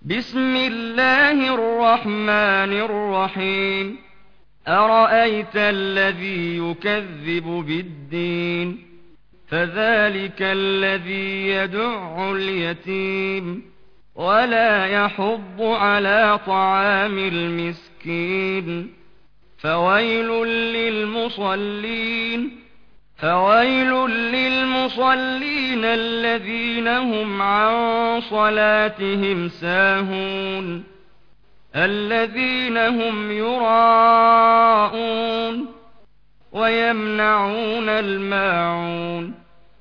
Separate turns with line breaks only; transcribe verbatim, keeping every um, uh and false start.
بسم الله الرحمن الرحيم أرأيت الذي يكذب بالدين فذلك الذي يدع اليتيم ولا يحض على طعام المسكين فويل للمصلين فويل للمصلين الذين هم عن صلاتهم ساهون الذين هم يراءون ويمنعون الماعون